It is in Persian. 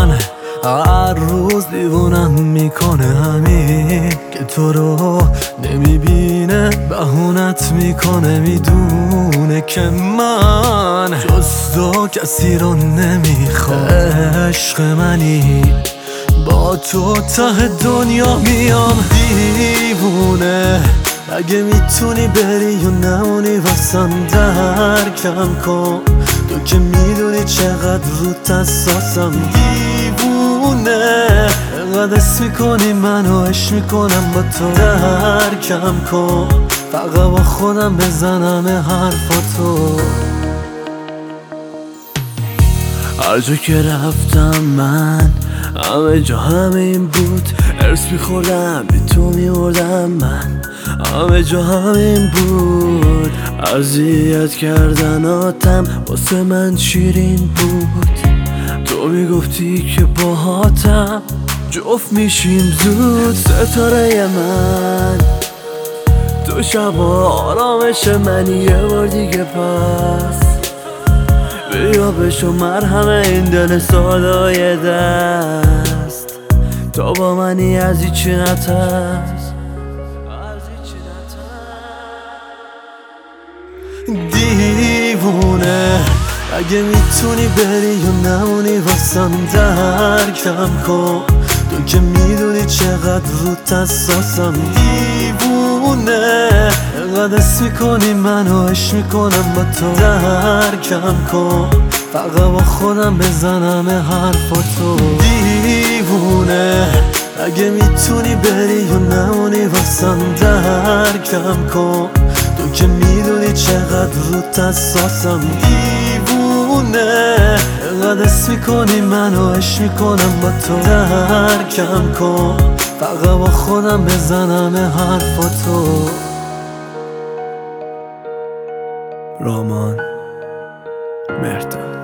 من هر روز دیوونم میکنه همین که تو رو نمیبینه، بهونت میکنه، میدونه که من جز تو کسی رو نمیخوام. عشق منی با تو ته دنیا میام دیوونه. اگه میتونی بری یا نمونی واسم درکم کن، تو که میدونی چقدر روت حساسم دیوونه. انقدر حس میکنی منو عشق میکنم با تو، درکم کن فقط با خودم بزنم حرفاتو. هر جا که رفتم من همه جا همین بود، ارس میخوردم بی تو میمردم من، همه جا همین بود. اذیت کردناتم واسه من شیرین بود، تو میگفتی که باهاتم جفت میشیم زود. ستاره من تو شبا آرامش منی، یه بار دیگه پس بیا بشو مرهم این دل سادای دست. تو با منی از هیچی نترس، دیوونه. اگه میتونی بری یا نمونی واسم درکم کن، تو که میدونی چقدر روت حساسم دیوونه. انقدر حس میکنی منو عشق میکنم با تو، درکم کن فقط با خودم بزنم حرفاتو. دیوونه اگه میتونی بری یا نمونی واسم درکم کن، تو که میدونی چقدر روت حساسم دیوونه. انقدر حس میکنی منو عشق میکنم با تو، درکم کن فقط با خودم بزنم حرفاتو. رامان مهرداد.